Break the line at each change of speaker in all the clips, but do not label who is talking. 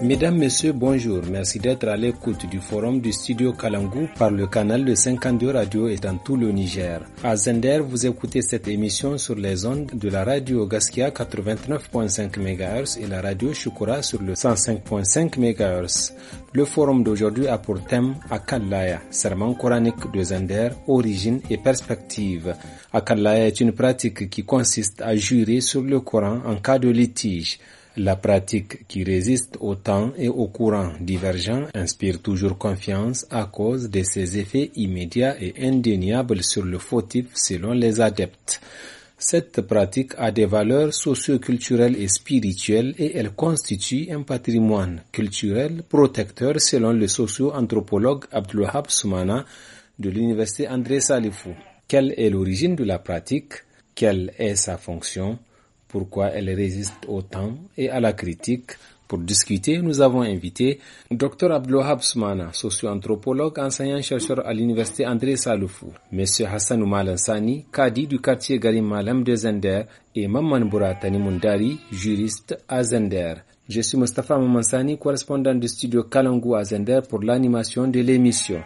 Mesdames, Messieurs, bonjour. Merci d'être à l'écoute du forum du studio Kalangu par le canal de 52 radios et dans tout le Niger. À Zender, vous écoutez cette émission sur les ondes de la radio Gaskia 89.5 MHz et la radio Shukura sur le 105.5 MHz. Le forum d'aujourd'hui a pour thème Akallaya, serment coranique de Zender, origine et perspective. Akallaya est une pratique qui consiste à jurer sur le Coran en cas de litige. La pratique qui résiste au temps et aux courants divergents inspire toujours confiance à cause de ses effets immédiats et indéniables sur le fautif selon les adeptes. Cette pratique a des valeurs socio-culturelles et spirituelles et elle constitue un patrimoine culturel protecteur selon le socio-anthropologue Abdulwahab Soumana de l'université André Salifou. Quelle est l'origine de la pratique? Quelle est sa fonction? Pourquoi elle résiste au temps et à la critique? Pour discuter, nous avons invité Dr Abdulwahab Soumana, socio-anthropologue, enseignant-chercheur à l'université André Salifou, M. Hassan Malansani, cadi du quartier Garim Malam de Zender, et Maman Bouratani Mundari, juriste à Zender. Je suis Mustafa Mamansani, correspondant du studio Kalangu à Zender pour l'animation de l'émission.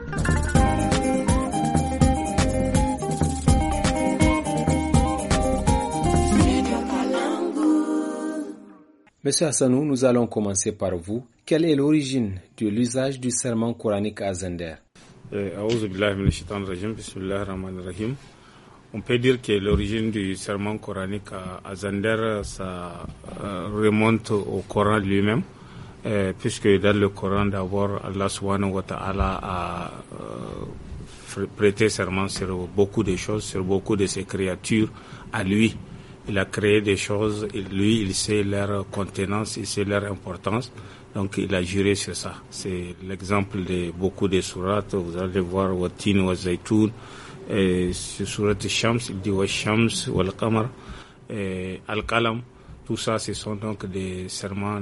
Monsieur Hassanou, nous allons commencer par vous. Quelle est l'origine de l'usage du serment coranique à Zender?
On peut dire que l'origine du serment coranique à Zender, ça remonte au Coran lui-même, puisque dans le Coran d'abord, Allah subhanahu wa ta'ala a prêté serment sur beaucoup de choses, sur beaucoup de ses créatures à lui. Il a créé des choses, et lui, il sait leur contenance, il sait leur importance, donc il a juré sur ça. C'est l'exemple de beaucoup de sourates, vous allez voir Wattin wa Zaytoun, sur surat Shams, il dit wa Shams wal Qamar, Al-Qalam, tout ça, ce sont donc des serments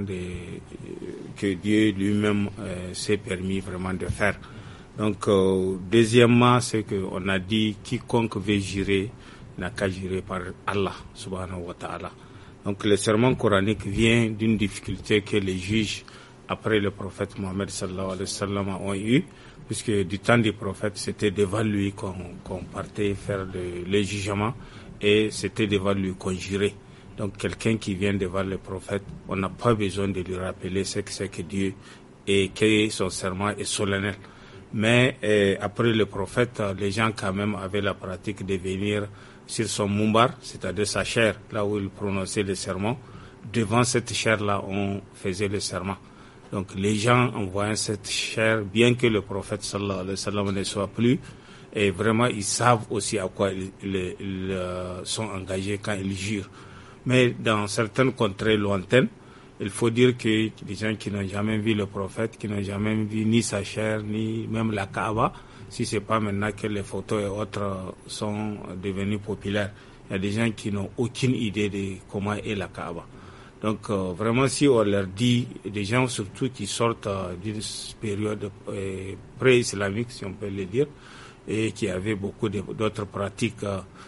que Dieu lui-même s'est permis vraiment de faire. Donc, deuxièmement, c'est qu'on a dit quiconque veut jurer, n'a qu'à jurer par Allah subhanahu wa ta'ala. Donc le serment coranique vient d'une difficulté que les juges après le prophète Mohammed sallallahu alayhi wa sallam ont eu, puisque du temps du prophète c'était devant lui qu'on partait faire les jugements et c'était devant lui qu'on jurait. Donc quelqu'un qui vient devant le prophète, on n'a pas besoin de lui rappeler ce que c'est que Dieu et que son serment est solennel. Mais après le prophète, les gens quand même avaient la pratique de venir sur son mumbar, c'est-à-dire sa chaire, là où il prononçait le serment. Devant cette chaire-là, on faisait le serment. Donc les gens, en voyant cette chaire, bien que le prophète sallallahu alayhi wa sallam ne soit plus, et vraiment ils savent aussi à quoi ils sont engagés quand ils jurent. Mais dans certaines contrées lointaines, il faut dire que les gens qui n'ont jamais vu le prophète, qui n'ont jamais vu ni sa chair, ni même la Kaaba, si c'est pas maintenant que les photos et autres sont devenus populaires, il y a des gens qui n'ont aucune idée de comment est la Kaaba. Donc vraiment, si on leur dit, des gens surtout qui sortent d'une période pré-islamique, si on peut le dire, et qui avaient beaucoup d'autres pratiques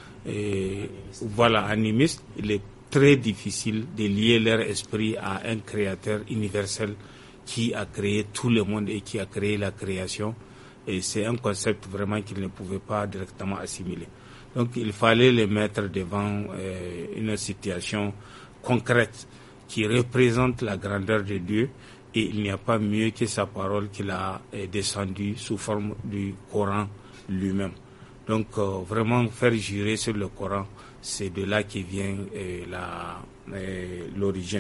animistes, il est très difficile de lier leur esprit à un créateur universel qui a créé tout le monde et qui a créé la création. Et c'est un concept vraiment qu'ils ne pouvaient pas directement assimiler. Donc il fallait les mettre devant une situation concrète qui représente la grandeur de Dieu, et il n'y a pas mieux que sa parole qu'il a descendue sous forme du Coran lui-même. Donc vraiment faire jurer sur le Coran, c'est de là qui vient l'origine.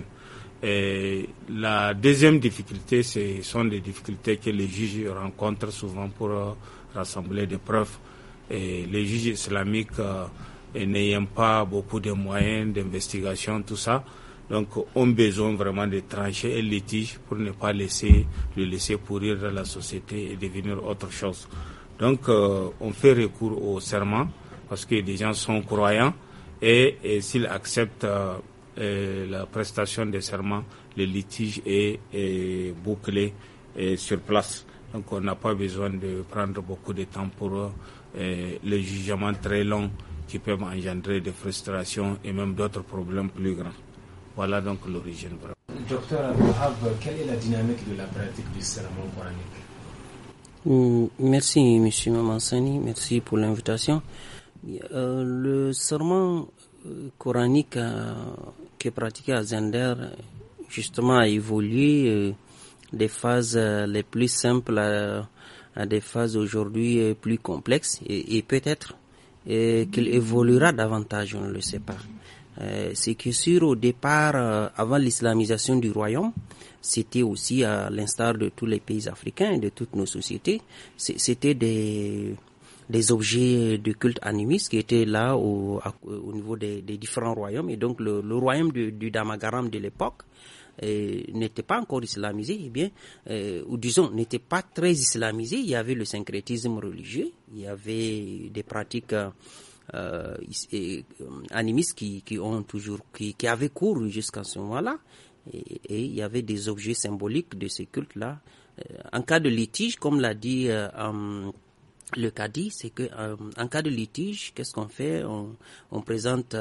La deuxième difficulté, ce sont des difficultés que les juges rencontrent souvent pour rassembler des preuves. Et les juges islamiques n'ayant pas beaucoup de moyens d'investigation, tout ça, donc ont besoin vraiment de trancher un litige pour ne pas le laisser pourrir dans la société et devenir autre chose. Donc on fait recours au serment parce que les gens sont croyants et s'ils acceptent la prestation des serments, le litige est bouclé sur place. Donc on n'a pas besoin de prendre beaucoup de temps pour les jugements très longs qui peuvent engendrer des frustrations et même d'autres problèmes plus grands. Voilà donc l'origine.
Docteur Abouhab, quelle est la dynamique de la pratique du serment coranique?
Merci, M. Mamansani, merci pour l'invitation. Le serment coranique qui est pratiqué à Zender, justement, a évolué des phases les plus simples à des phases aujourd'hui plus complexes et peut-être qu'il évoluera davantage, on ne le sait pas. C'est que sur au départ, avant l'islamisation du royaume, c'était aussi à l'instar de tous les pays africains et de toutes nos sociétés, c'était des objets de culte animiste qui étaient là au niveau des différents royaumes. Et donc le royaume du Damagaram de l'époque n'était pas encore islamisé, ou disons n'était pas très islamisé. Il y avait le syncrétisme religieux, il y avait des pratiques animistes qui avaient cours jusqu'à ce moment-là, et il y avait des objets symboliques de ces cultes-là. En cas de litige, comme l'a dit le cadi, c'est que en cas de litige, qu'est-ce qu'on fait? On présente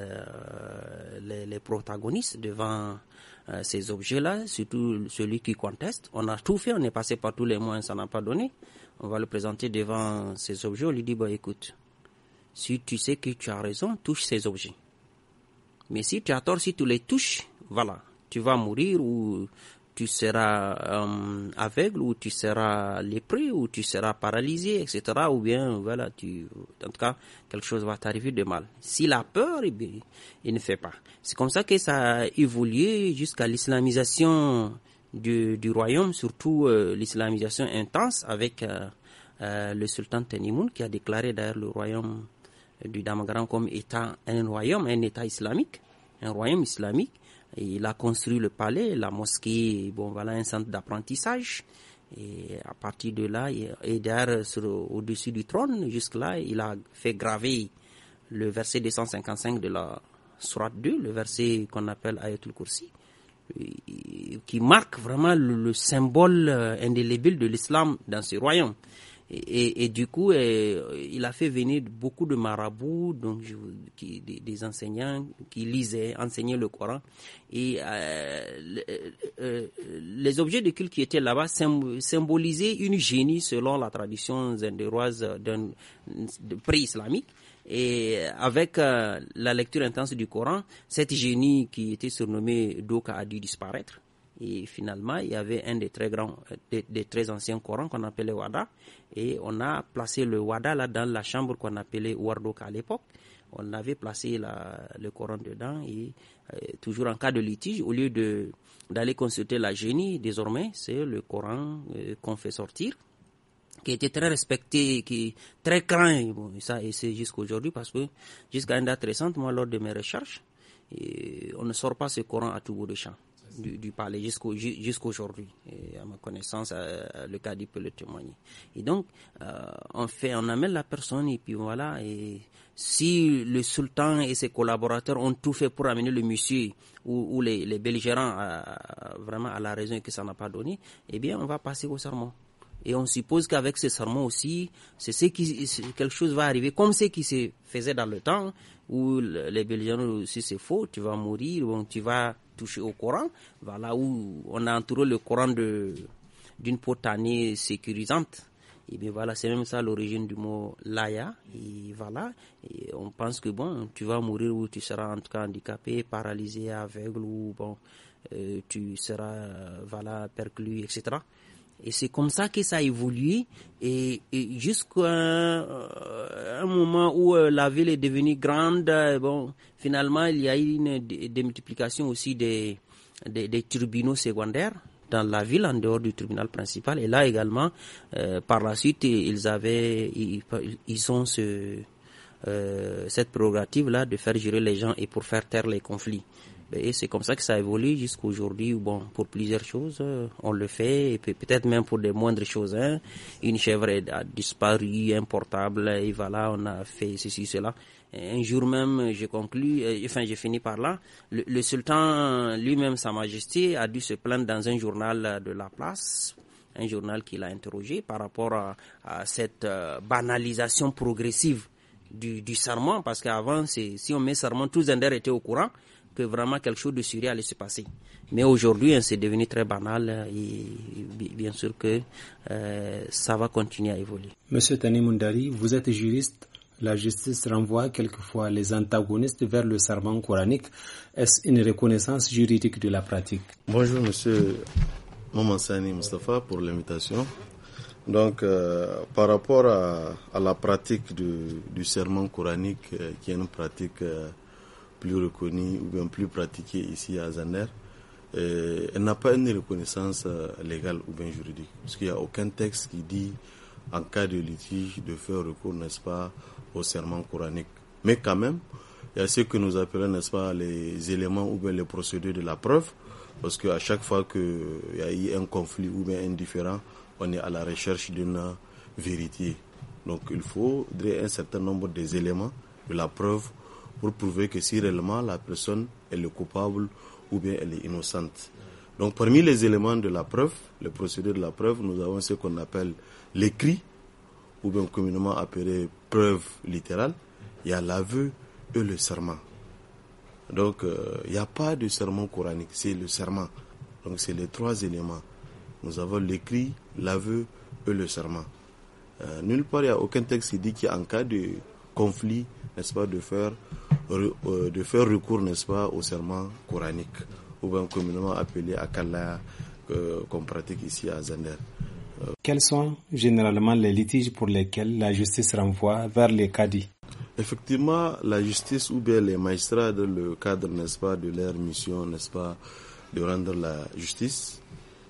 les protagonistes devant ces objets-là, surtout celui qui conteste. On a tout fait, on est passé par tous les moyens, ça n'a pas donné. On va le présenter devant ces objets, on lui dit, écoute, si tu sais que tu as raison, touche ces objets. Mais si tu as tort, si tu les touches, voilà, tu vas mourir, ou tu seras aveugle, ou tu seras lépreux, ou tu seras paralysé, etc. Ou bien, voilà, en tout cas, quelque chose va t'arriver de mal. S'il a peur, il ne fait pas. C'est comme ça que ça a évolué jusqu'à l'islamisation du royaume, surtout l'islamisation intense avec le sultan Tenimoun, qui a déclaré d'ailleurs le royaume du Damagaram comme étant un état islamique, un royaume islamique. Et il a construit le palais, la mosquée, un centre d'apprentissage. Et à partir de là, et d'ailleurs au-dessus du trône, jusque-là, il a fait graver le verset 255 de la Sourate 2, le verset qu'on appelle Ayatul Kursi, qui marque vraiment le symbole indélébile de l'islam dans ce royaume. Et du coup, il a fait venir beaucoup de marabouts, donc des enseignants qui enseignaient le Coran. Et les objets de culte qui étaient là-bas symbolisaient une génie selon la tradition zendéroise pré-islamique. Et avec la lecture intense du Coran, cette génie qui était surnommée Doka a dû disparaître. Et finalement, il y avait un des très anciens Corans qu'on appelait Wada. Et on a placé le Wada là dans la chambre qu'on appelait Wardoka à l'époque. On avait placé le Coran dedans. Et toujours en cas de litige, au lieu d'aller consulter la génie, désormais, c'est le Coran qu'on fait sortir, qui était très respecté, qui très craint. Ça, et c'est jusqu'aujourd'hui, parce que jusqu'à une date récente, moi, lors de mes recherches, on ne sort pas ce Coran à tout bout de champ du palais jusqu'aujourd'hui. Et à ma connaissance, le cadi peut le témoigner. Et donc, on amène la personne, et puis voilà. Et si le sultan et ses collaborateurs ont tout fait pour amener le monsieur ou les belligérants vraiment à la raison et que ça n'a pas donné, eh bien, on va passer au serment. Et on suppose qu'avec ce serment aussi, quelque chose va arriver, comme ce qui se faisait dans le temps, où les belligérants, si c'est faux, tu vas mourir, tu vas toucher au Coran. Voilà, où on a entouré le Coran d'une peau tannée sécurisante. Et bien voilà, c'est même ça l'origine du mot laya. Et voilà, et on pense que tu vas mourir, ou tu seras en tout cas handicapé, paralysé, aveugle, ou tu seras perclus, etc. Et c'est comme ça que ça a évolué, et jusqu'à un moment où la ville est devenue grande, finalement il y a eu une démultiplication aussi des tribunaux secondaires dans la ville, en dehors du tribunal principal. Et là également, par la suite, ils ont cette prérogative-là de faire jurer les gens et pour faire taire les conflits. Et c'est comme ça que ça évolue jusqu'à aujourd'hui. Pour plusieurs choses, on le fait, et peut-être même pour des moindres choses. Une chèvre a disparu, un portable, et voilà, on a fait ceci, cela. Et un jour même, j'ai fini par là. Le sultan lui-même, Sa Majesté, a dû se plaindre dans un journal de la place, un journal qu'il a interrogé par rapport à cette banalisation progressive du serment, parce qu'avant, si on met serment, tous Zender étaient au courant. que vraiment quelque chose de sérieux allait se passer. Mais aujourd'hui, c'est devenu très banal et bien sûr que ça va continuer à évoluer.
Monsieur Tani Moundari, vous êtes juriste. La justice renvoie quelquefois les antagonistes vers le serment coranique. Est-ce une reconnaissance juridique de la pratique?
Bonjour monsieur Mamansani Mustafa pour l'invitation. Donc par rapport à la pratique du serment coranique qui est une pratique plus reconnue ou bien plus pratiquée ici à Zander, elle n'a pas une reconnaissance légale ou bien juridique. Parce qu'il n'y a aucun texte qui dit en cas de litige de faire recours, n'est-ce pas, au serment coranique. Mais quand même, il y a ce que nous appelons, n'est-ce pas, les éléments ou bien les procédures de la preuve, parce qu'à chaque fois qu'il y a eu un conflit ou bien un différend, on est à la recherche d'une vérité. Donc il faudrait un certain nombre des éléments de la preuve pour prouver que si réellement la personne elle est coupable ou bien elle est innocente. Donc parmi les éléments de la preuve, les procédures de la preuve, nous avons ce qu'on appelle l'écrit, ou bien communément appelé preuve littérale, il y a l'aveu et le serment. Donc il n'y a pas de serment coranique, c'est le serment. Donc c'est les trois éléments. Nous avons l'écrit, l'aveu et le serment. Nulle part il n'y a aucun texte qui dit qu'en cas de conflit, n'est-ce pas, de faire recours, n'est-ce pas, au serment coranique, ou bien communément appelé akalla, qu'on pratique ici à Zander.
Quels sont généralement les litiges pour lesquels la justice renvoie vers les cadis?
Effectivement, la justice ou bien les magistrats, dans le cadre, n'est-ce pas, de leur mission, n'est-ce pas, de rendre la justice,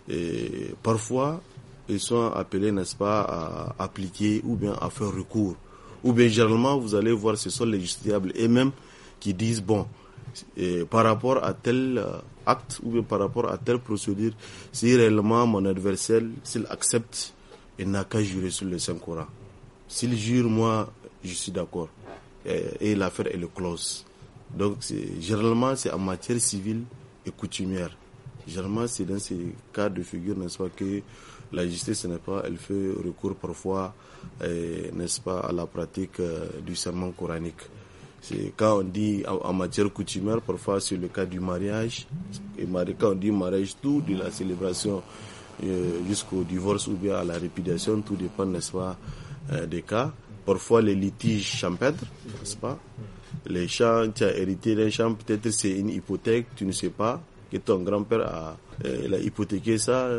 et parfois ils sont appelés, n'est-ce pas, à appliquer ou bien à faire recours. Ou bien généralement, vous allez voir, ce sont les justiciables eux-mêmes qui disent, bon, par rapport à tel acte ou bien par rapport à telle procédure, si réellement mon adversaire, s'il accepte, il n'a qu'à jurer sur le Saint-Coran. S'il jure, moi, je suis d'accord. Et l'affaire, elle est close. Donc, généralement, c'est en matière civile et coutumière. Généralement, c'est dans ces cas de figure, n'est-ce pas, que la justice, n'est-ce pas, elle fait recours parfois, n'est-ce pas, à la pratique du serment coranique. C'est quand on dit en matière coutumière, parfois c'est le cas du mariage. Et quand on dit mariage, tout de la célébration jusqu'au divorce ou bien à la répudiation, tout dépend, n'est-ce pas, des cas. Parfois les litiges champêtres, n'est-ce pas. Les champs, tu as hérité d'un champ, peut-être c'est une hypothèque, tu ne sais pas que ton grand-père a hypothéqué ça,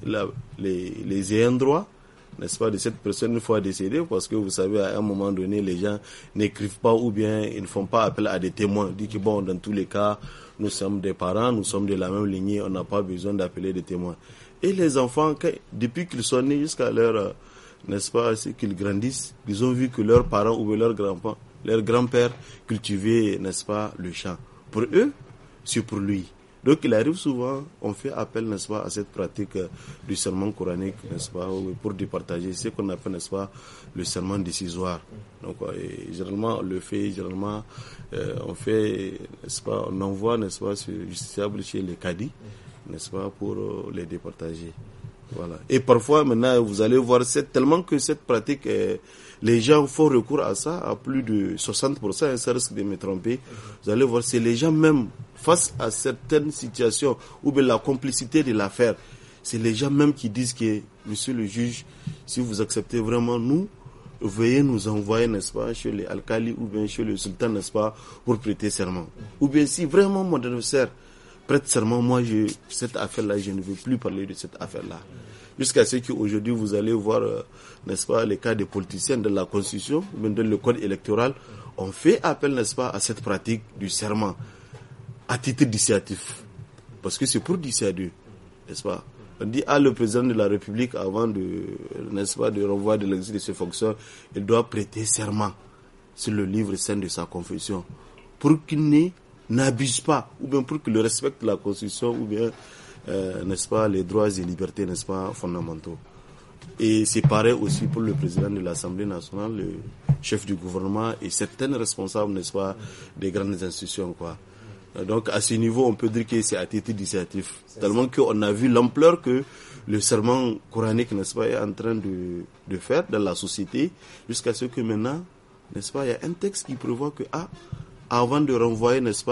les ayants droit, n'est-ce pas, de cette personne une fois décédée, parce que vous savez, à un moment donné, les gens n'écrivent pas ou bien ils ne font pas appel à des témoins. Ils disent que bon, dans tous les cas, nous sommes des parents, nous sommes de la même lignée, on n'a pas besoin d'appeler des témoins. Et les enfants, depuis qu'ils sont nés jusqu'à leur, n'est-ce pas, qu'ils grandissent, ils ont vu que leurs parents ou leur grand-père cultivaient, n'est-ce pas, le champ. Pour eux, c'est pour lui. Donc il arrive souvent, on fait appel, n'est-ce pas, à cette pratique du serment coranique, n'est-ce pas, pour départager ce qu'on appelle, n'est-ce pas, le serment décisoire. Donc généralement on le fait, on fait, n'est-ce pas, on envoie, n'est-ce pas, ce justiciable chez les cadis, n'est-ce pas, pour les départager. Voilà. Et parfois maintenant vous allez voir, tellement que cette pratique, les gens font recours à ça à plus de 60%, ça risque de me tromper. Vous allez voir, c'est les gens même face à certaines situations ou bien la complicité de l'affaire, c'est les gens même qui disent que monsieur le juge, si vous acceptez vraiment, nous, veuillez nous envoyer, n'est-ce pas, chez les alcalis ou bien chez le sultan, n'est-ce pas, pour prêter serment. Ou bien si vraiment mon adversaire prête serment, moi, cette affaire-là, je ne veux plus parler de cette affaire-là. Jusqu'à ce qu'aujourd'hui, vous allez voir, n'est-ce pas, les cas des politiciens de la Constitution, ou bien dans le code électoral, on fait appel, n'est-ce pas, à cette pratique du serment, à titre dissuasif. Parce que c'est pour dissuader, n'est-ce pas? On dit à le président de la République, avant de, n'est-ce pas, de renvoi de l'exercice de ses fonctions, il doit prêter serment sur le livre saint de sa confession, pour qu'il n'abuse pas, ou bien pour qu'il respecte la Constitution, ou bien, n'est-ce pas, les droits et libertés, n'est-ce pas, fondamentaux. Et c'est pareil aussi pour le président de l'Assemblée nationale, le chef du gouvernement et certains responsables, n'est-ce pas, des grandes institutions, quoi. Donc à ce niveau, on peut dire que c'est à titre d'initiative. Tellement qu'on a vu l'ampleur que le serment coranique, n'est-ce pas, est en train de faire dans la société, jusqu'à ce que maintenant, n'est-ce pas, il y a un texte qui prévoit que avant de renvoyer, n'est-ce pas,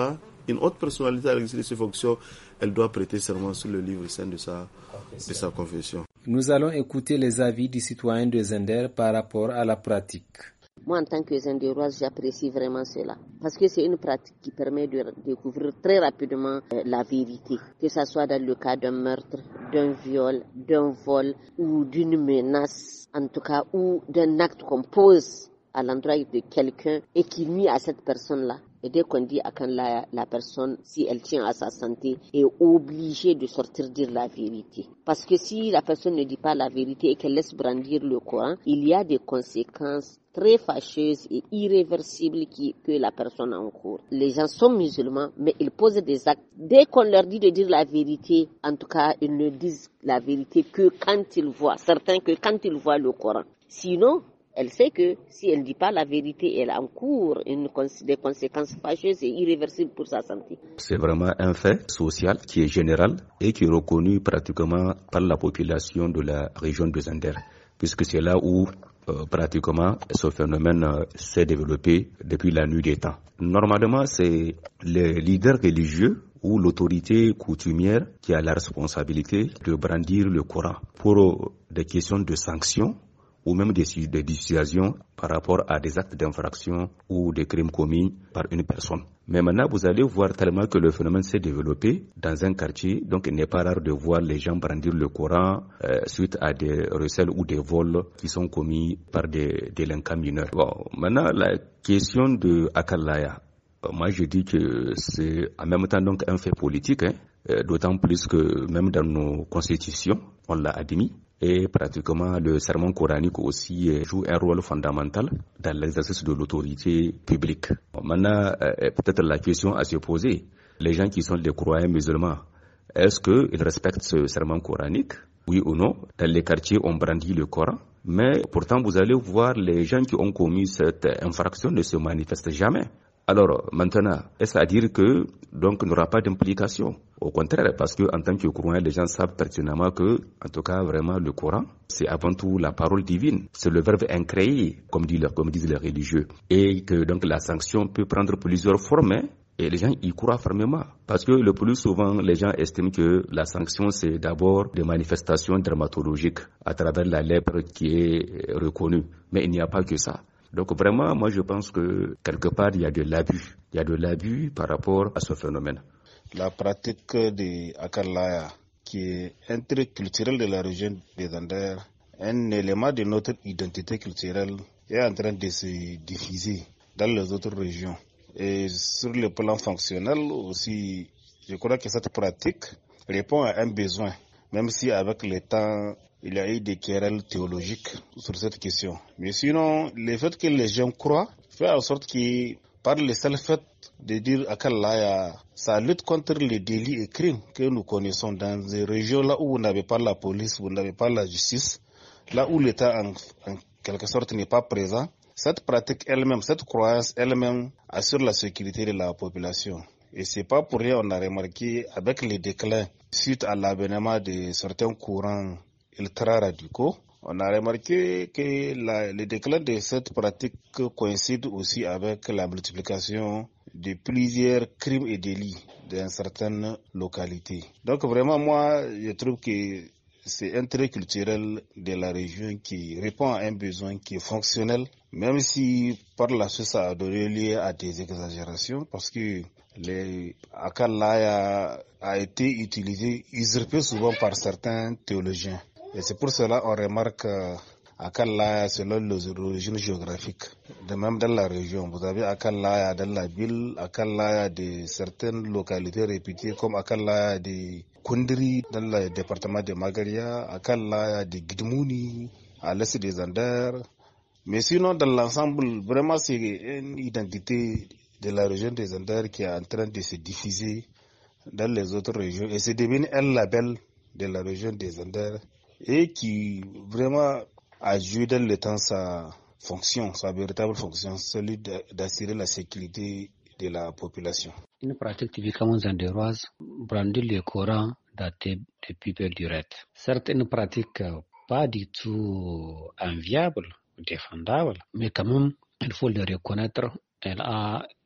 une autre personnalité à l'exercice de ses fonctions, elle doit prêter serment sur le livre saint de sa confession.
Nous allons écouter les avis du citoyen de Zender par rapport à la pratique.
Moi, en tant que Zenderoise, j'apprécie vraiment cela. Parce que c'est une pratique qui permet de découvrir très rapidement la vérité. Que ce soit dans le cas d'un meurtre, d'un viol, d'un vol ou d'une menace, en tout cas, ou d'un acte qu'on pose à l'endroit de quelqu'un et qui nuit à cette personne-là. Et dès qu'on dit à quand la personne, si elle tient à sa santé, est obligée de sortir dire la vérité. Parce que si la personne ne dit pas la vérité et qu'elle laisse brandir le Coran, il y a des conséquences très fâcheuses et irréversibles que la personne encourt. Les gens sont musulmans, mais ils posent des actes. Dès qu'on leur dit de dire la vérité, en tout cas, ils ne disent la vérité que quand ils voient, certains que quand ils voient le Coran. Sinon, elle sait que si elle ne dit pas la vérité, elle encourt des conséquences fâcheuses et irréversibles pour sa santé.
C'est vraiment un fait social qui est général et qui est reconnu pratiquement par la population de la région de Zender, puisque c'est là où pratiquement ce phénomène s'est développé depuis la nuit des temps. Normalement, c'est les leaders religieux ou l'autorité coutumière qui a la responsabilité de brandir le Coran pour des questions de sanctions ou même des dissuasions par rapport à des actes d'infraction ou des crimes commis par une personne. Mais maintenant, vous allez voir tellement que le phénomène s'est développé dans un quartier, donc il n'est pas rare de voir les gens brandir le Coran suite à des recels ou des vols qui sont commis par des délinquants mineurs. Bon, maintenant, la question de Akalaya, moi je dis que c'est en même temps donc un fait politique, d'autant plus que même dans nos constitutions, on l'a admis. Et pratiquement le serment coranique aussi joue un rôle fondamental dans l'exercice de l'autorité publique. Maintenant, peut-être la question à se poser, les gens qui sont des croyants musulmans, est-ce qu'ils respectent ce serment coranique? Oui ou non? Dans les quartiers, on brandit le Coran, mais pourtant vous allez voir les gens qui ont commis cette infraction ne se manifestent jamais. Alors maintenant, est-ce à dire que donc il n'y aura pas d'implication? Au contraire, parce que en tant que croyant, les gens savent pertinemment que, en tout cas, vraiment le Coran, c'est avant tout la parole divine, c'est le verbe incréé, comme disent les religieux, et que donc la sanction peut prendre plusieurs formes. Et les gens y croient fermement. Parce que le plus souvent, les gens estiment que la sanction, c'est d'abord des manifestations dermatologiques à travers la lèpre qui est reconnue. Mais il n'y a pas que ça. Donc vraiment, moi je pense que quelque part, il y a de l'abus. Il y a de l'abus par rapport à ce phénomène.
La pratique de Akalaya, qui est un trait culturel de la région des Zender, un élément de notre identité culturelle, est en train de se diffuser dans les autres régions. Et sur le plan fonctionnel aussi, je crois que cette pratique répond à un besoin, même si avec le temps, il y a eu des querelles théologiques sur cette question. Mais sinon, le fait que les gens croient fait en sorte que par le seul fait de dire Akalaya, ça lutte contre les délits et crimes que nous connaissons dans des régions là où vous n'avez pas la police, vous n'avez pas la justice, là où l'État en quelque sorte n'est pas présent. Cette pratique elle-même, cette croyance elle-même assure la sécurité de la population. Et c'est pas pour rien on a remarqué avec le déclin suite à l'avènement de certains courants ultra-radicaux, on a remarqué que le déclin de cette pratique coïncide aussi avec la multiplication de plusieurs crimes et délits dans certaines localités. Donc vraiment, moi, je trouve que c'est un trait culturel de la région qui répond à un besoin qui est fonctionnel, même si par la suite ça a donné lieu à des exagérations, parce que le Akalaya a été utilisé, usurpé souvent par certains théologiens. Et c'est pour cela qu'on remarque Akalaya selon les origines géographiques. De même dans la région, vous avez Akalaya dans la ville, Akalaya de certaines localités réputées comme Akalaya de Kundri dans le département de Magaria, Akalaya de Gidmouni à l'est des Anders. Mais sinon, dans l'ensemble, vraiment c'est une identité de la région des Anders qui est en train de se diffuser dans les autres régions. Et c'est devenu un label de la région des Anders et qui vraiment a joué dans le temps sa fonction, sa véritable fonction, celui d'assurer la sécurité de la population.
Une pratique typiquement zanderoise, brandir le Coran daté depuis belle durée. Certes, une pratique pas du tout enviable, défendable, mais quand même, il faut le reconnaître, elle a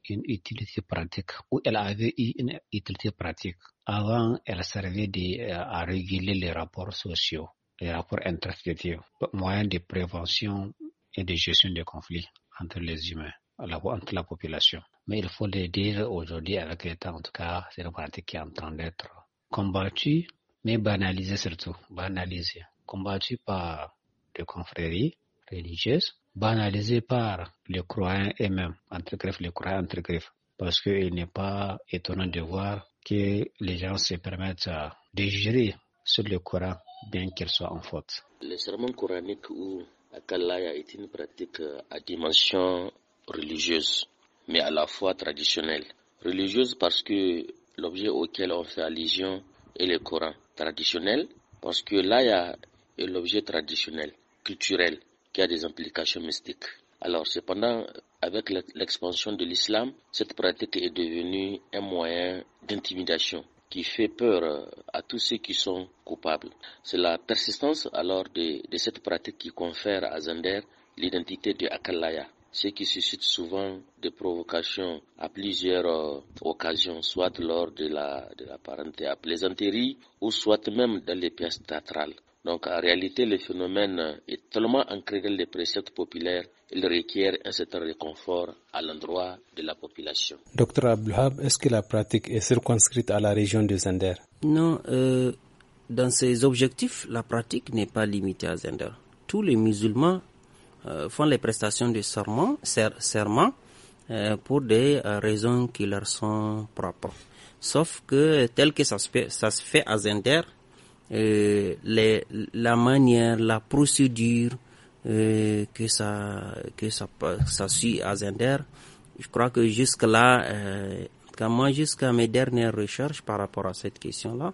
une utilité pratique, ou elle avait eu une utilité pratique. Avant, elle servait à réguler les rapports sociaux, les rapports intersociaux, moyen de prévention et de gestion des conflits entre les humains, entre la population. Mais il faut le dire aujourd'hui avec le temps, en tout cas, c'est une pratique qui est en train d'être combattue, mais banalisée surtout, combattue par les confréries religieuses, banalisée par les croyants eux-mêmes, les croyants entre griffes, parce qu'il n'est pas étonnant de voir que les gens se permettent de jurer sur le Coran, bien qu'il soit en faute.
Le serment coranique ou Akalaya est une pratique à dimension religieuse, mais à la fois traditionnelle. Religieuse parce que l'objet auquel on fait allusion est le Coran. Traditionnel parce que l'aya est l'objet traditionnel, culturel, qui a des implications mystiques. Alors cependant, avec l'expansion de l'islam, cette pratique est devenue un moyen d'intimidation qui fait peur à tous ceux qui sont coupables. C'est la persistance alors de cette pratique qui confère à Zander l'identité de Akalaya, ce qui suscite souvent des provocations à plusieurs occasions, soit lors de la parenté à plaisanterie ou soit même dans les pièces théâtrales. Donc en réalité, le phénomène est tellement ancré dans les préceptes populaires, il requiert un certain réconfort à l'endroit de la population.
Docteur Abdelhab, est-ce que la pratique est circonscrite à la région de Zander?
Non, dans ses objectifs, la pratique n'est pas limitée à Zander. Tous les musulmans font les prestations de serment pour des raisons qui leur sont propres. Sauf que tel que ça se fait à Zander, la manière, la procédure que ça suit à Zander, je crois que jusque-là, jusqu'à mes dernières recherches par rapport à cette question-là,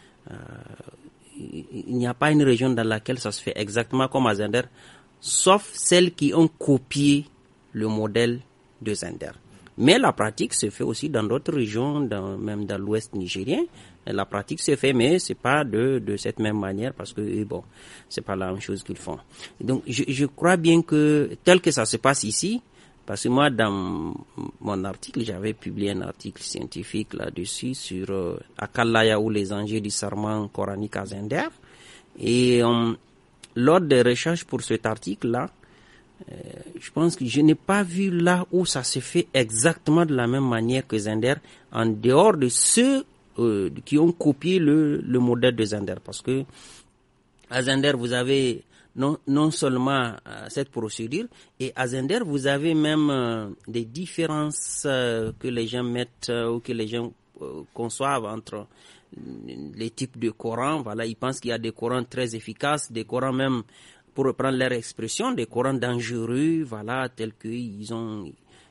il n'y a pas une région dans laquelle ça se fait exactement comme à Zander, sauf celles qui ont copié le modèle de Zander. Mais la pratique se fait aussi dans d'autres régions, même dans l'ouest nigérien. La pratique se fait, mais c'est pas de cette même manière parce que bon, c'est pas la même chose qu'ils font. Donc, je crois bien que tel que ça se passe ici, parce que moi, dans mon article, j'avais publié un article scientifique là-dessus sur Akalaya ou les enjeux du serment coranique à Zander. Et lors des recherches pour cet article-là, je pense que je n'ai pas vu là où ça se fait exactement de la même manière que Zander, en dehors de ceux qui ont copié le modèle de Zander. Parce que à Zander, vous avez non seulement cette procédure, et à Zander, vous avez même des différences que les gens mettent ou que les gens conçoivent entre les types de Coran. Voilà, ils pensent qu'il y a des Corans très efficaces, des Corans même, pour reprendre leur expression, des Corans dangereux, voilà, tels qu'ils ont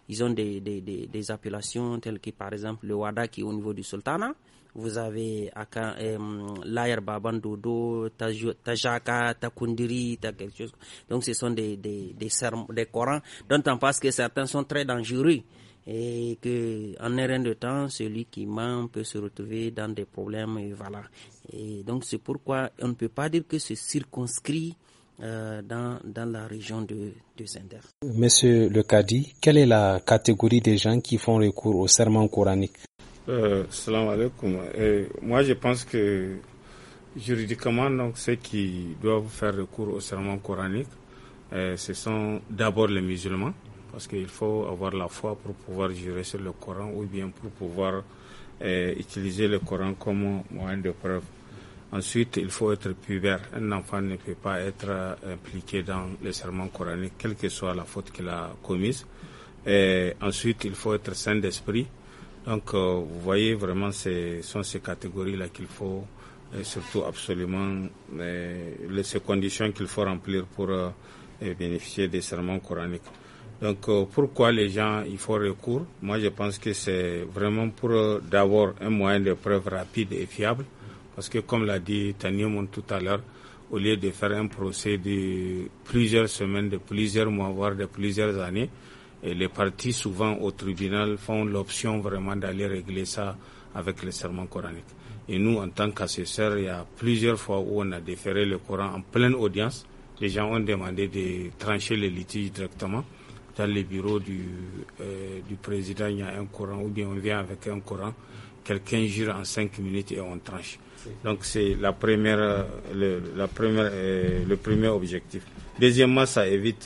des appellations telles que par exemple le Wada qui est au niveau du Sultanat. Vous avez l'Ayer Baban Dodo, Tajaka, Takundiri, quelque chose. Donc ce sont des Corans dont on pense que certains sont très dangereux et que en un rien de temps, celui qui ment peut se retrouver dans des problèmes et voilà. Et donc c'est pourquoi on ne peut pas dire que c'est circonscrit dans la région de Zander.
Monsieur le Kadi, quelle est la catégorie des gens qui font recours au serment coranique?
Salam alaikum. Moi, je pense que juridiquement, donc, ceux qui doivent faire recours au serment coranique, ce sont d'abord les musulmans, parce qu'il faut avoir la foi pour pouvoir jurer sur le Coran ou bien pour pouvoir utiliser le Coran comme moyen de preuve. Ensuite, il faut être pubère. Un enfant ne peut pas être impliqué dans le serment coranique, quelle que soit la faute qu'il a commise. Ensuite, il faut être saint d'esprit. Donc, vous voyez, vraiment, ce sont ces catégories-là qu'il faut, surtout absolument, ces conditions qu'il faut remplir pour bénéficier des serments coraniques. Donc, pourquoi les gens y font recours? Moi, je pense que c'est vraiment pour d'abord un moyen de preuve rapide et fiable. Parce que, comme l'a dit Tanimoun tout à l'heure, au lieu de faire un procès de plusieurs semaines, de plusieurs mois, voire de plusieurs années, et les parties, souvent au tribunal, font l'option vraiment d'aller régler ça avec le serment coranique. Et nous, en tant qu'assesseurs, il y a plusieurs fois où on a déféré le Coran en pleine audience. Les gens ont demandé de trancher les litiges directement dans les bureaux du président, il y a un Coran, ou bien on vient avec un Coran, quelqu'un jure en 5 minutes et on tranche. Donc c'est le premier objectif. Deuxièmement, ça évite,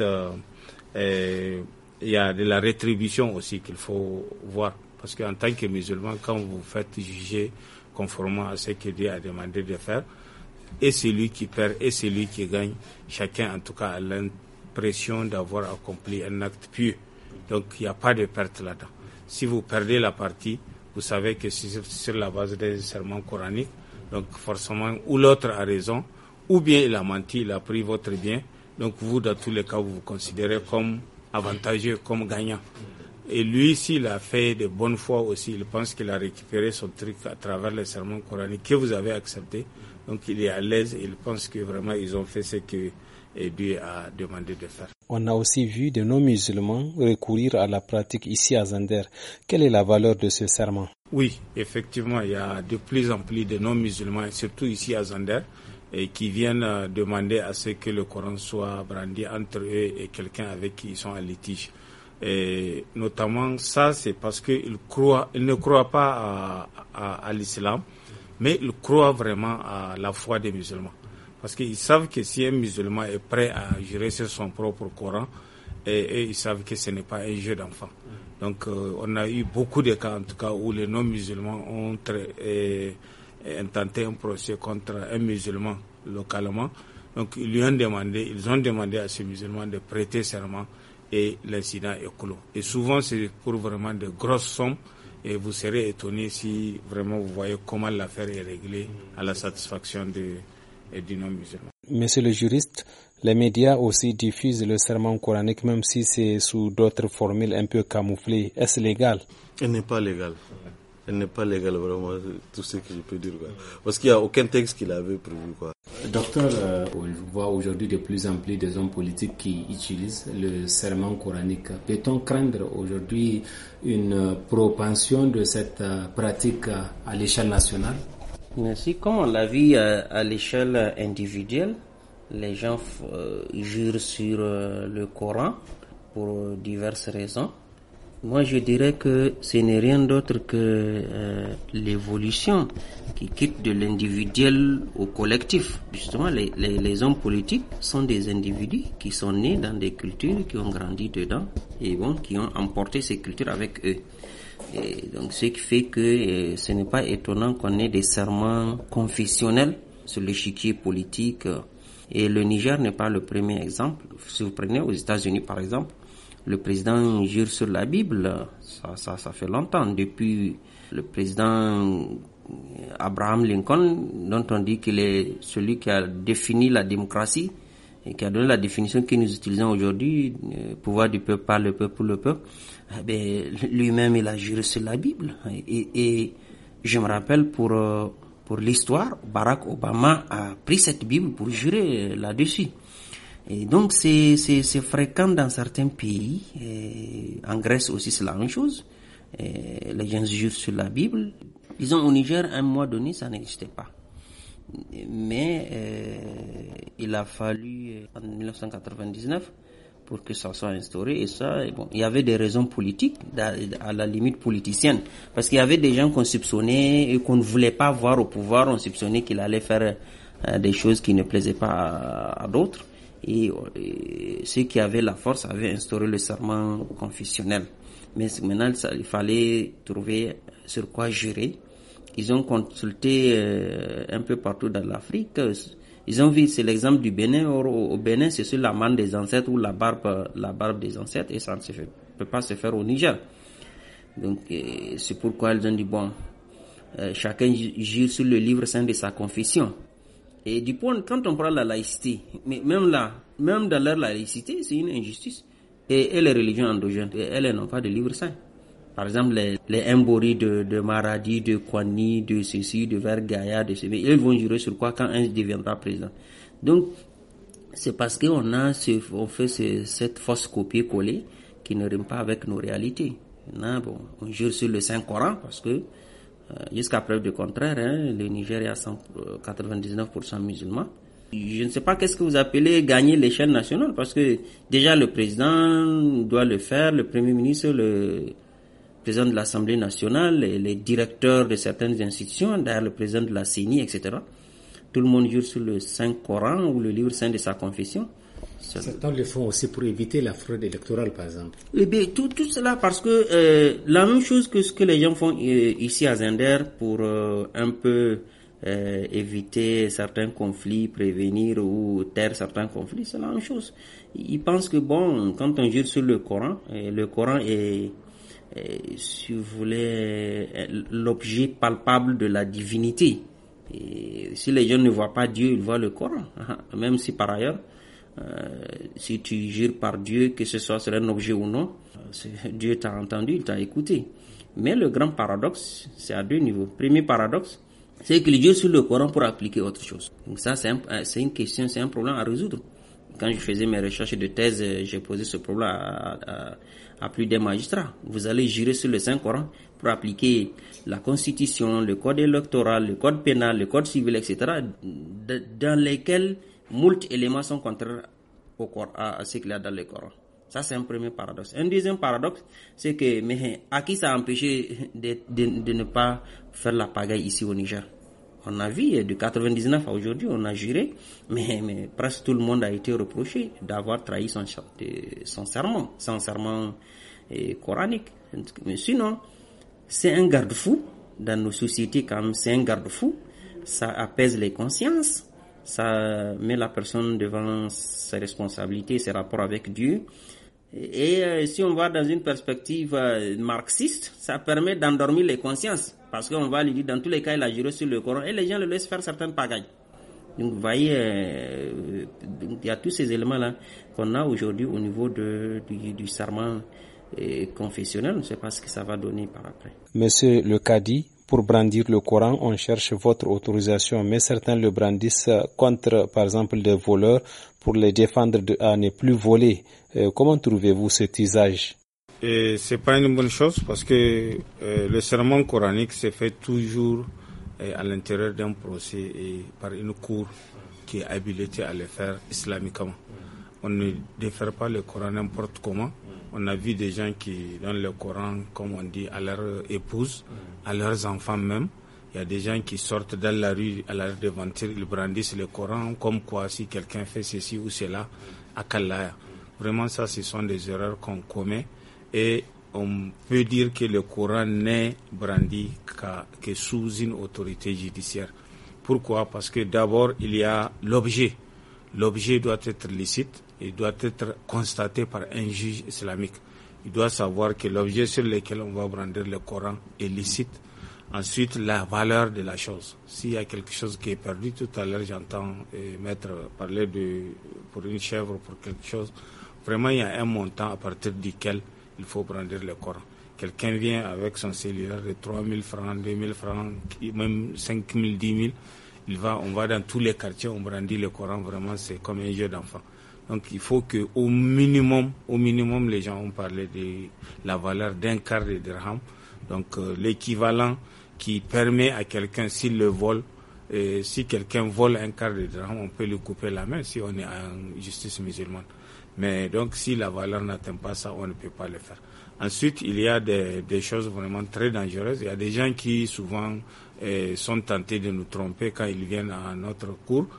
il y a de la rétribution aussi qu'il faut voir. Parce qu'en tant que musulman, quand vous faites juger conformément à ce que Dieu a demandé de faire, et celui qui perd et celui qui gagne, chacun en tout cas a l'impression d'avoir accompli un acte pieux. Donc il n'y a pas de perte là-dedans. Si vous perdez la partie, vous savez que c'est sur la base des serments coraniques, donc forcément, ou l'autre a raison, ou bien il a menti, il a pris votre bien. Donc vous, dans tous les cas, vous vous considérez comme avantageux, comme gagnant. Et lui, s'il a fait de bonne foi aussi, il pense qu'il a récupéré son truc à travers les sermons coraniques que vous avez accepté. Donc il est à l'aise et il pense que vraiment ils ont fait ce que Dieu a demandé de faire.
On a aussi vu de non-musulmans recourir à la pratique ici à Zander. Quelle est la valeur de ce serment?
Oui, effectivement, il y a de plus en plus de non-musulmans, surtout ici à Zander, et qui viennent demander à ce que le Coran soit brandi entre eux et quelqu'un avec qui ils sont en litige. Et notamment ça, c'est parce qu'ils ne croient pas à l'islam, mais ils croient vraiment à la foi des musulmans. Parce qu'ils savent que si un musulman est prêt à jurer sur son propre Coran, et ils savent que ce n'est pas un jeu d'enfant. Donc on a eu beaucoup de cas en tout cas où les non-musulmans ont intenté un procès contre un musulman localement. Donc ils ont demandé à ces musulmans de prêter serment et l'incident est clos. Et souvent c'est pour vraiment de grosses sommes et vous serez étonné si vraiment vous voyez comment l'affaire est réglée à la satisfaction du non-musulman.
Monsieur le juriste, les médias aussi diffusent le serment coranique même si c'est sous d'autres formules un peu camouflées. Est-ce légal?
Elle n'est pas légale. Elle n'est pas légale vraiment, tout ce que je peux dire. Quoi. Parce qu'il n'y a aucun texte qui l'avait prévu. Quoi.
Docteur, on voit aujourd'hui de plus en plus des hommes politiques qui utilisent le serment coranique. Peut-on craindre aujourd'hui une propension de cette pratique à l'échelle nationale?
Merci. Comme on l'a vu à l'échelle individuelle, les gens jurent sur le Coran pour diverses raisons. Moi, je dirais que ce n'est rien d'autre que l'évolution qui quitte de l'individuel au collectif. Justement, les hommes politiques sont des individus qui sont nés dans des cultures, qui ont grandi dedans et qui ont emporté ces cultures avec eux. Et donc, ce qui fait que ce n'est pas étonnant qu'on ait des serments confessionnels sur l'échiquier politique. Et le Niger n'est pas le premier exemple. Si vous prenez aux États-Unis, par exemple, le président jure sur la Bible. Ça fait longtemps. Depuis le président Abraham Lincoln, dont on dit qu'il est celui qui a défini la démocratie et qui a donné la définition que nous utilisons aujourd'hui, pouvoir du peuple par le peuple pour le peuple. Lui-même, il a juré sur la Bible. Et je me rappelle pour l'histoire, Barack Obama a pris cette Bible pour jurer là-dessus. Et donc c'est fréquent dans certains pays. En Grèce aussi c'est la même chose. Les gens jurent sur la Bible. Disons au Niger, à un moment donné, ça n'existait pas. Mais il a fallu en 1999 pour que ça soit instauré. Et ça, il y avait des raisons politiques, à la limite politicienne. Parce qu'il y avait des gens qu'on soupçonnait et qu'on ne voulait pas voir au pouvoir. On soupçonnait qu'il allait faire des choses qui ne plaisaient pas à d'autres. Et ceux qui avaient la force avaient instauré le serment confessionnel. Mais maintenant, il fallait trouver sur quoi jurer. Ils ont consulté un peu partout dans l'Afrique. Ils ont vu, c'est l'exemple du Bénin. Au Bénin, c'est sur la manne des ancêtres ou la barbe des ancêtres, et ça ne peut pas se faire au Niger. Donc, c'est pourquoi ils ont dit, chacun jure sur le livre saint de sa confession. Et du point, quand on parle de la laïcité, mais même dans leur laïcité, c'est une injustice. Et les religions endogènes, elles n'ont pas de livre saint. Par exemple, les Mbori de Maradi, de Kwani, de ceci, de Vergaya, de ceci, ils vont jurer sur quoi quand un deviendra président. Donc, c'est parce qu'on fait cette fausse copier-coller qui ne rime pas avec nos réalités. Maintenant, on jure sur le Saint-Coran parce que jusqu'à preuve du contraire, le Nigeria a 99% musulmans. Je ne sais pas qu'est-ce que vous appelez gagner l'échelle nationale, parce que déjà le président doit le faire, le premier ministre, le président de l'Assemblée nationale, les directeurs de certaines institutions, d'ailleurs le président de la CENI, etc. Tout le monde jure sur le Saint-Coran ou le livre saint de sa confession.
Certains le font aussi pour éviter la fraude électorale, par exemple.
Eh bien, tout cela parce que la même chose que ce que les gens font ici à Zender pour un peu éviter certains conflits, prévenir ou taire certains conflits, c'est la même chose. Ils pensent que bon, quand on jure sur le Coran est si vous voulez, l'objet palpable de la divinité. Et si les gens ne voient pas Dieu, ils voient le Coran. Même si par ailleurs, si tu jures par Dieu, que ce soit sur un objet ou non, Dieu t'a entendu, il t'a écouté. Mais le grand paradoxe, c'est à deux niveaux. Premier paradoxe, c'est qu'il jure sur le Coran pour appliquer autre chose. Donc ça, c'est une question, c'est un problème à résoudre. Quand je faisais mes recherches de thèse, j'ai posé ce problème à plus d'un magistrat. Vous allez jurer sur le Saint-Coran pour appliquer la Constitution, le code électoral, le code pénal, le code civil, etc., dans lesquels moult éléments sont contraires au Coran, à ce qu'il y a dans le Coran. Ça, c'est un premier paradoxe. Un deuxième paradoxe, c'est que, mais à qui ça a empêché de ne pas faire la pagaille ici au Niger? On a vu, de 99 à aujourd'hui, on a juré, mais presque tout le monde a été reproché d'avoir trahi son serment coranique. Mais sinon, c'est un garde-fou dans nos sociétés, quand même, c'est un garde-fou. Ça apaise les consciences, ça met la personne devant ses responsabilités, ses rapports avec Dieu. Et si on va dans une perspective marxiste, ça permet d'endormir les consciences. Parce qu'on va lui dire, dans tous les cas, il a juré sur le Coran et les gens le laissent faire certaines pagailles. Donc vous voyez, il y a tous ces éléments-là qu'on a aujourd'hui au niveau du serment confessionnel. On ne sait pas ce que ça va donner par après.
Monsieur le Cadi, pour brandir le Coran, on cherche votre autorisation, mais certains le brandissent contre, par exemple, des voleurs pour les défendre à ne plus voler. Comment trouvez-vous cet usage?
Et c'est pas une bonne chose parce que le serment coranique se fait toujours à l'intérieur d'un procès et par une cour qui est habilitée à le faire islamiquement. On ne défère pas le Coran n'importe comment. On a vu des gens qui donnent le Coran, comme on dit, à leur épouse, à leurs enfants même. Il y a des gens qui sortent dans la rue à leur devanture, ils brandissent le Coran comme quoi si quelqu'un fait ceci ou cela, à Kalaya. Vraiment, ça, ce sont des erreurs qu'on commet. Et on peut dire que le Coran n'est brandi que sous une autorité judiciaire. Pourquoi? Parce que d'abord, il y a l'objet. L'objet doit être licite et doit être constaté par un juge islamique. Il doit savoir que l'objet sur lequel on va brandir le Coran est licite. Ensuite, la valeur de la chose. S'il y a quelque chose qui est perdu, tout à l'heure, j'entends maître parler pour une chèvre, pour quelque chose. Vraiment, il y a un montant à partir duquel il faut brandir le Coran. Quelqu'un vient avec son cellulaire de 3 000 francs, 2 000 francs, même 5 000, 10 000. On va dans tous les quartiers, on brandit le Coran. Vraiment, c'est comme un jeu d'enfant. Donc, il faut que au minimum, les gens ont parlé de la valeur d'un quart de dirham. Donc, l'équivalent qui permet à quelqu'un, s'il le vole, si quelqu'un vole un quart de dirham, on peut lui couper la main si on est en justice musulmane. Mais donc, si la valeur n'atteint pas ça, on ne peut pas le faire. Ensuite, il y a des choses vraiment très dangereuses. Il y a des gens qui, souvent, sont tentés de nous tromper quand ils viennent à notre cours.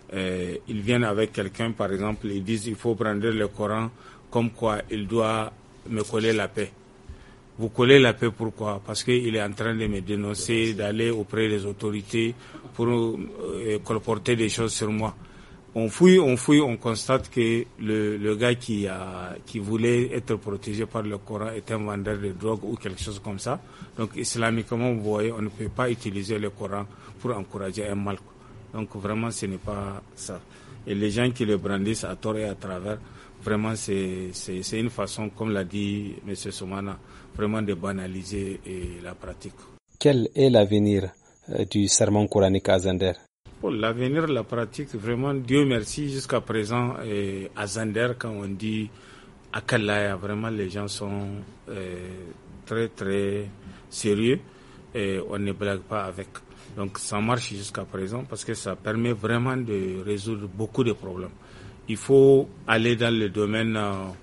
Ils viennent avec quelqu'un, par exemple, ils disent il faut prendre le Coran comme quoi il doit me coller la paix. Vous collez la paix pourquoi? Parce qu'il est en train de me dénoncer, d'aller auprès des autorités pour colporter des choses sur moi. On fouille, on constate que le gars qui voulait être protégé par le Coran est un vendeur de drogue ou quelque chose comme ça. Donc islamiquement, vous voyez, on ne peut pas utiliser le Coran pour encourager un mal. Donc vraiment, ce n'est pas ça. Et les gens qui le brandissent à tort et à travers, vraiment, c'est une façon, comme l'a dit M. Soumana, vraiment de banaliser la pratique.
Quel est l'avenir du serment coranique à Zender?
Pour l'avenir, la pratique, vraiment, Dieu merci, jusqu'à présent, à Zender, quand on dit à Kalaya, vraiment, les gens sont très, très sérieux et on ne blague pas avec. Donc ça marche jusqu'à présent parce que ça permet vraiment de résoudre beaucoup de problèmes. Il faut aller dans le domaine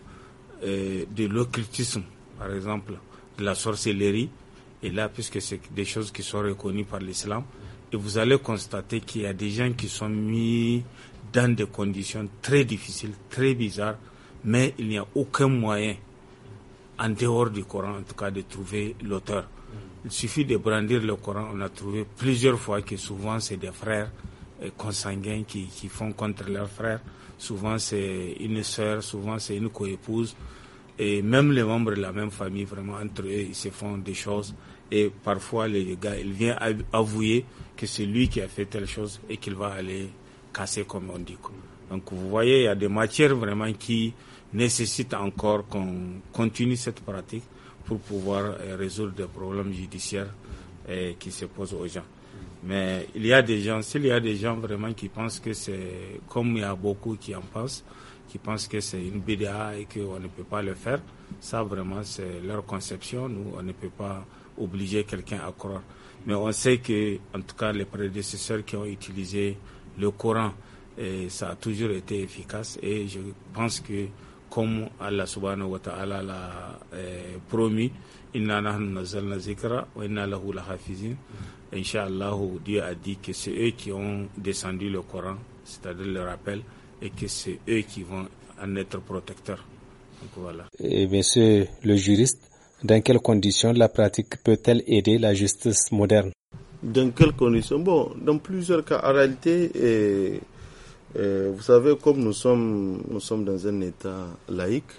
de l'occultisme, par exemple, de la sorcellerie. Et là, puisque c'est des choses qui sont reconnues par l'islam, et vous allez constater qu'il y a des gens qui sont mis dans des conditions très difficiles, très bizarres, mais il n'y a aucun moyen, en dehors du Coran en tout cas, de trouver l'auteur. Il suffit de brandir le Coran. On a trouvé plusieurs fois que souvent c'est des frères consanguins qui font contre leurs frères. Souvent c'est une sœur, souvent c'est une coépouse. Et même les membres de la même famille, vraiment entre eux, ils se font des choses. Et parfois les gars, il vient avouer que c'est lui qui a fait telle chose et qu'il va aller casser, comme on dit. Donc vous voyez, il y a des matières vraiment qui nécessitent encore qu'on continue cette pratique pour pouvoir résoudre des problèmes judiciaires qui se posent aux gens. Mais il y a des gens, s'il y a des gens vraiment qui pensent que c'est, comme il y a beaucoup qui en pensent, qui pensent que c'est une BDA et qu'on ne peut pas le faire, ça vraiment c'est leur conception. Nous, on ne peut pas obliger quelqu'un à croire. Mais on sait que, en tout cas, les prédécesseurs qui ont utilisé le Coran, ça a toujours été efficace. Et je pense que, comme Allah subhanahu wa ta'ala l'a promis, inna nahnu nazzalna zikra wa inna lahu lahafizin. Inch'Allah, Dieu a dit que c'est eux qui ont descendu le Coran, c'est-à-dire le rappel, et que c'est eux qui vont en être protecteurs. Donc voilà.
Et monsieur le juriste, dans quelles conditions la pratique peut-elle aider la justice moderne?
Dans quelles conditions? Bon, dans plusieurs cas. En réalité, vous savez, comme nous sommes dans un État laïque,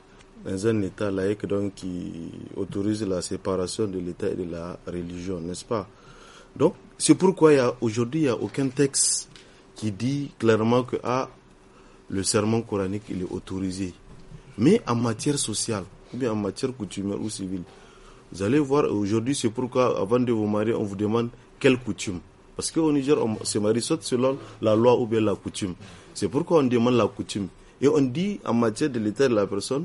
donc qui autorise la séparation de l'État et de la religion, n'est-ce pas? Donc, c'est pourquoi aujourd'hui, il n'y a aucun texte qui dit clairement que le serment coranique, il est autorisé. Mais en matière sociale, ou bien en matière coutumière ou civile, vous allez voir, aujourd'hui, c'est pourquoi, avant de vous marier, on vous demande quelle coutume. Parce qu'au Niger, on se marie soit selon la loi ou bien la coutume. C'est pourquoi on demande la coutume. Et on dit, en matière de l'état de la personne,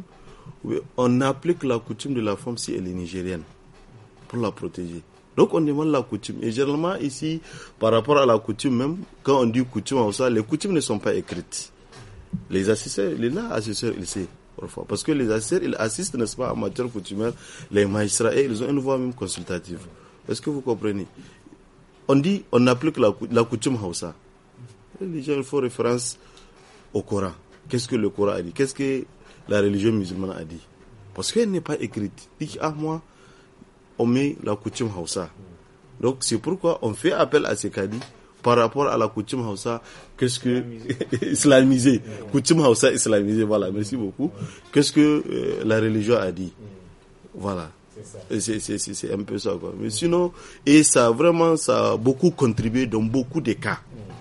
on applique la coutume de la femme si elle est nigérienne, pour la protéger. Donc on demande la coutume. Et généralement ici, par rapport à la coutume même, quand on dit coutume, les coutumes ne sont pas écrites. Les assesseurs, ils savent parfois. Parce que les assesseurs, ils assistent, n'est-ce pas, en matière coutumière, les magistrats, et ils ont une voix même consultative. Est-ce que vous comprenez? On dit, on applique la coutume Hausa. Les gens font référence au Coran. Qu'est-ce que le Coran a dit? Qu'est-ce que la religion musulmane a dit? Parce qu'elle n'est pas écrite. Dit moi, on met la coutume Hausa. Donc c'est pourquoi on fait appel à ces cadis par rapport à la coutume Hausa. Qu'est-ce que islamisé? Coutume Hausa islamisé, voilà, merci beaucoup. Qu'est-ce que la religion a dit? Voilà. C'est un peu ça, quoi. Mais sinon, et ça a beaucoup contribué dans beaucoup de cas.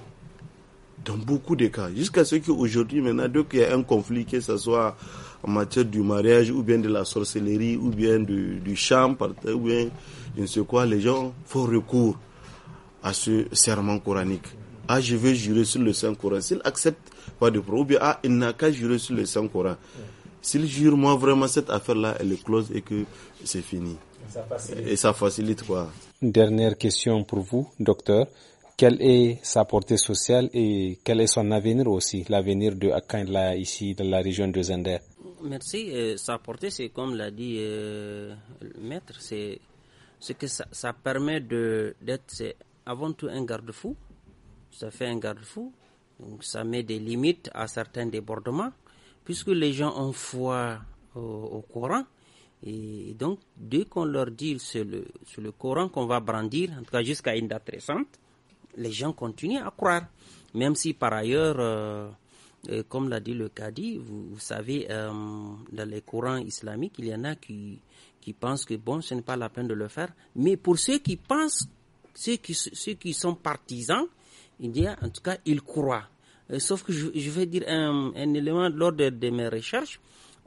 Dans beaucoup de cas. Jusqu'à ce qu'aujourd'hui, maintenant, dès qu'il y a un conflit, que ce soit en matière du mariage, ou bien de la sorcellerie, ou bien du chant, ou bien je ne sais quoi, les gens font recours à ce serment coranique. Je vais jurer sur le Saint-Coran. S'il accepte, pas de problème. Ou bien, il n'a qu'à jurer sur le Saint-Coran. S'il jure, moi, vraiment, cette affaire-là, elle est close et que c'est fini. Et ça facilite, quoi.
Dernière question pour vous, docteur. Quelle est sa portée sociale et quel est son avenir aussi, l'avenir de Akanla ici, dans la région de Zender?
Merci. Sa portée, c'est comme l'a dit le maître, c'est que ça permet d'être avant tout un garde-fou. Ça fait un garde-fou. Donc ça met des limites à certains débordements, puisque les gens ont foi au Coran. Et donc, dès qu'on leur dit c'est le Coran qu'on va brandir, en tout cas jusqu'à une date récente, les gens continuent à croire. Même si par ailleurs, comme l'a dit le Cadi, vous savez, dans les courants islamiques, il y en a qui pensent que bon, ce n'est pas la peine de le faire. Mais pour ceux qui pensent, ceux qui sont partisans, il y a, en tout cas, ils croient. Sauf que je vais dire un élément lors de mes recherches.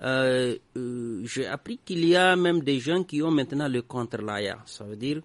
J'ai appris qu'il y a même des gens qui ont maintenant le contre-laya. Ça veut dire,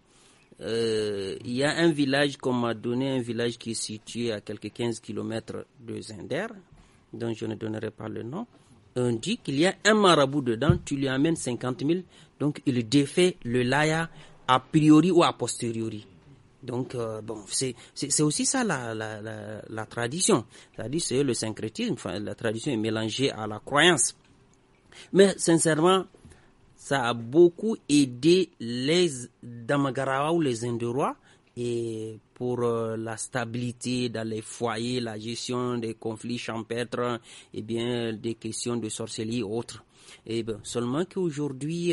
il y a un village qu'on m'a donné, un village qui est situé à quelques 15 km de Zender, dont je ne donnerai pas le nom. On dit qu'il y a un marabout dedans, tu lui amènes 50 000, donc il défait le laya a priori ou a posteriori. Donc c'est aussi ça la tradition. C'est-à-dire c'est le syncrétisme. La tradition est mélangée à la croyance. Mais sincèrement, ça a beaucoup aidé les Damagarawa ou les Indorois et pour la stabilité dans les foyers, la gestion des conflits champêtres et bien des questions de sorcellerie et autres. Et seulement qu'aujourd'hui,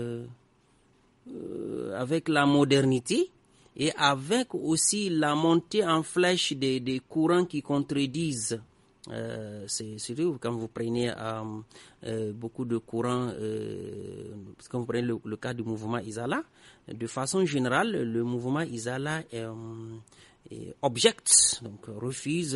avec la modernité et avec aussi la montée en flèche des courants qui contredisent, c'est sûr quand vous prenez beaucoup de courants, quand vous prenez le cas du mouvement Izala, de façon générale, le mouvement Izala objecte, donc refuse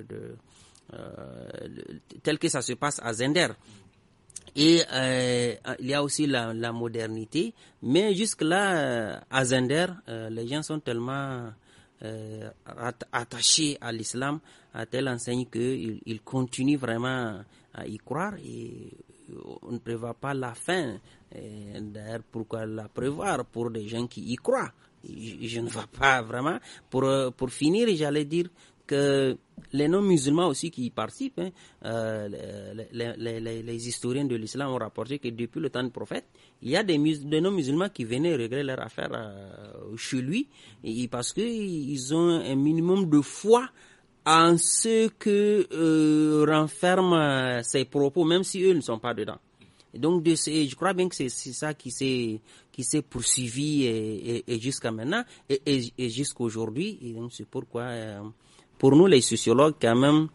tel que ça se passe à Zender. Et il y a aussi la modernité, mais jusque-là, à Zender, les gens sont tellement attachés à l'islam, à telle enseigne qu'ils continuent vraiment à y croire et on ne prévoit pas la fin. D'ailleurs, pourquoi la prévoir pour des gens qui y croient? Je ne vois pas vraiment. Pour finir, j'allais dire que les non-musulmans aussi qui y participent, les historiens de l'islam ont rapporté que depuis le temps du prophète, il y a des non-musulmans qui venaient régler leur affaire chez lui et parce qu'ils ont un minimum de foi en ce que renferment ses propos, même si eux ne sont pas dedans. Et donc, je crois bien que c'est ça qui s'est poursuivi et jusqu'à maintenant et jusqu'à aujourd'hui. Et donc, c'est pourquoi, pour nous, les sociologues, quand même,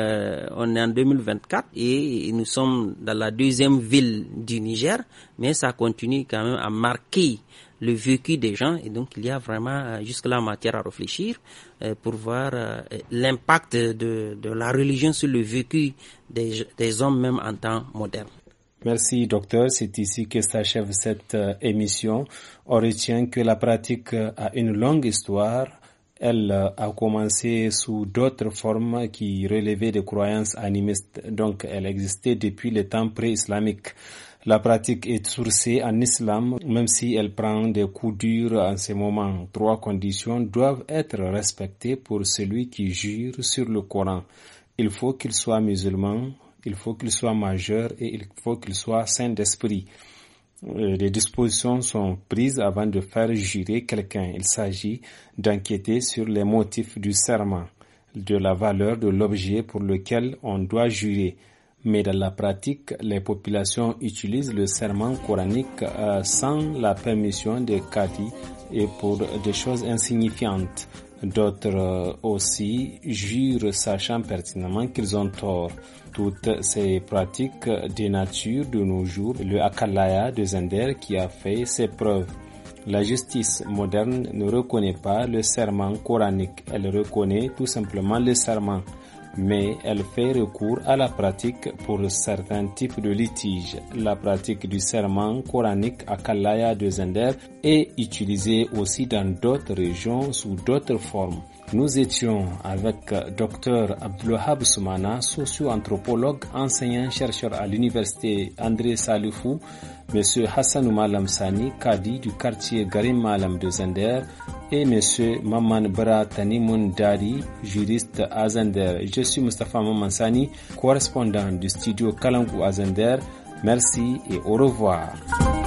on est en 2024 et nous sommes dans la deuxième ville du Niger, mais ça continue quand même à marquer le vécu des gens et donc il y a vraiment jusque-là matière à réfléchir pour voir l'impact de la religion sur le vécu des hommes même en temps moderne.
Merci docteur, c'est ici que s'achève cette émission. On retient que la pratique a une longue histoire. Elle a commencé sous d'autres formes qui relevaient des croyances animistes, donc elle existait depuis les temps pré-islamiques. La pratique est sourcée en islam, même si elle prend des coups durs en ce moment. 3 conditions doivent être respectées pour celui qui jure sur le Coran. Il faut qu'il soit musulman, il faut qu'il soit majeur et il faut qu'il soit saint d'esprit. Les dispositions sont prises avant de faire jurer quelqu'un. Il s'agit d'enquêter sur les motifs du serment, de la valeur de l'objet pour lequel on doit jurer. Mais dans la pratique, les populations utilisent le serment coranique sans la permission des qadis et pour des choses insignifiantes. D'autres aussi jurent sachant pertinemment qu'ils ont tort. Toutes ces pratiques dénaturent de nos jours le Akalaya de Zender qui a fait ses preuves. La justice moderne ne reconnaît pas le serment coranique, elle reconnaît tout simplement le serment. Mais elle fait recours à la pratique pour certains types de litiges. La pratique du serment coranique à Kalaya de Zender est utilisée aussi dans d'autres régions sous d'autres formes. Nous étions avec Dr Abdulwahab Soumana, socio-anthropologue, enseignant-chercheur à l'université André Salifou, M. Hassan Malam Sani, Kadi du quartier Garim Malam de Zender, et M. Maman Bara Tanimoun Dari, juriste à Zender. Je suis Mustafa Mamansani, correspondant du studio Kalangu à Zender. Merci et au revoir.